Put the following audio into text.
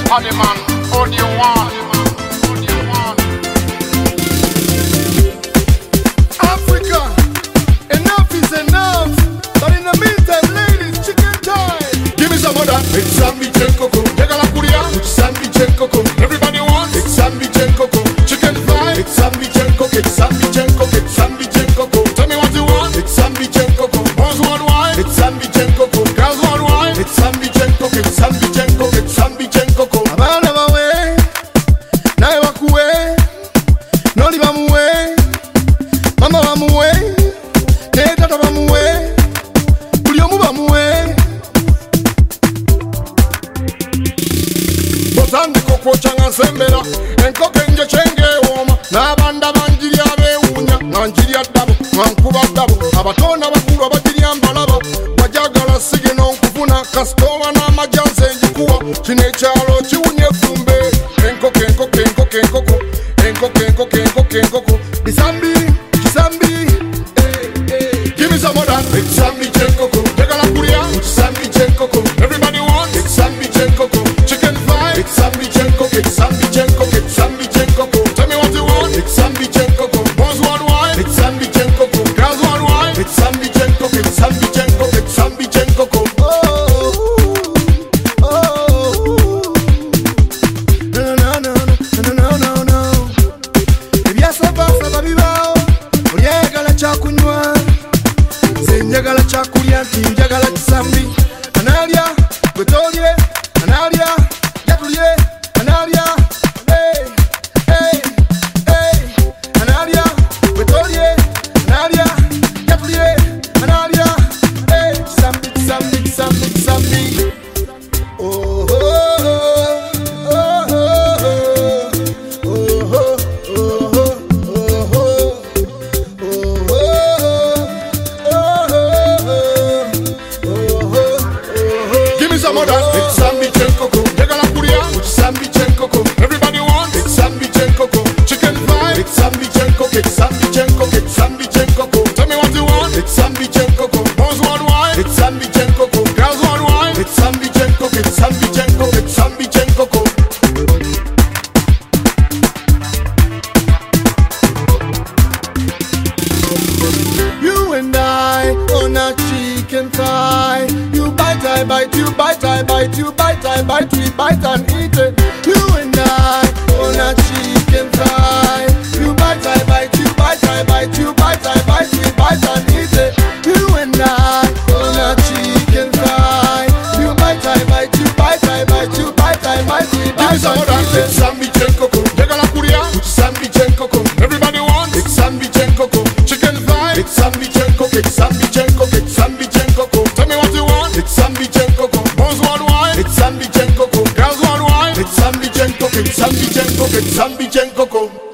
Honey man, what do you want? Africa, enough is enough. But in the meantime, ladies, chicken time. Give me some of that. It's Sambi Chenkoko. Tegala Kuria. It's Sambi Chenkoko. Everybody wants. It's Sambi Chenkoko. Chicken fry. It's Sambi Chenkoko. It's Sambi Chenkoko. It's Sambi Chenkoko. Tell me what you want. It's Sambi Chenkoko. Boys worldwide. It's Sambi Chenkoko. Girls worldwide. It's Sambi Chenkoko. It's Sambi Chenkoko. It's Sambi Chenkoko. Abana bawe. Nae wakuwe. Noli bamuwe. Mama bamuwe. Ne tata bamuwe. Buli omu bamuwe. Botandika okwokyanga nsembera. Enkoko enje kyengewoma. N'abanda banjirya beewuunya. Nga njirya ddabo, nga nkuba ddabo. Abato n'abakulu abagirya mbalaba. Bajagala sigino nkufuna. Kasitooba n'amagya nze njikuwa. Kino ekyalo kiwunya effumbe. Enkoko enkoko enkoko enkoko. Enkoko enkoko enkoko enkoko. Bisambi, kisambi. Give me some of that. It's Sambi Chenkoko. Tegala Kuria. It's Sambi Chenkoko. Everybody wants. It's Sambi Chenkoko. Chicken fry. It's Sambi Chenkoko. It's Sambi Chenkoko. It's Sambi Chenkoko. Tell me what you want. It's Sambi Chenkoko. Boys worldwide. It's Sambi Chenkoko. Girls worldwide. It's Sambi Chenkoko. It's Sambi Chenkoko. It's Sambi Chenkoko. Chakunywa njagala kyakulya nti njagala kisambi analya gwetolye analya yatulye analya analya gwetolye analya yatulye analya kisambi kisambi kisambi kisambi. Oh oh oh oh oh oh oh. Some of that. It's Sambi Chenkoko. Tegala Kuria. It's Sambi Chenkoko. Everybody wants. It's Sambi Chenkoko. Chicken fry. It's Sambi Chenkoko. It's Sambi Chenkoko. It's Sambi Chenkoko. Tell me what you want. It's Sambi Chenkoko. Boys worldwide. It's Sambi Chenkoko. Girls worldwide. It's Sambi Chenkoko. It's Sambi Chenkoko. It's Sambi Chenkoko. You and I on a chicken thigh. You bite, I bite, you bite, I bite, you bite, I bite, we bite and eat it. You and I on a chicken thigh. You bite, I bite, you bite, I bite, you bite, I bite, we bite and eat it. You and I on a chicken thigh. You bite, I bite, you bite, I bite, you bite, I bite, we bite and eat it. It's Sambi Chenkoko. Tegala Kuria. It's Sambi Chenkoko. Everybody wants. It's Sambi Chenkoko. Chicken fry. It's Sambi Chenkoko. It's Sambi Chenkoko. It's Sambi Chenkoko. Tell me what you want. It's Sambi Chenkoko. Boys worldwide. It's Sambi Chenkoko. Girls worldwide. It's Sambi Chenkoko. It's Sambi Chenkoko. It's Sambi Chenkoko.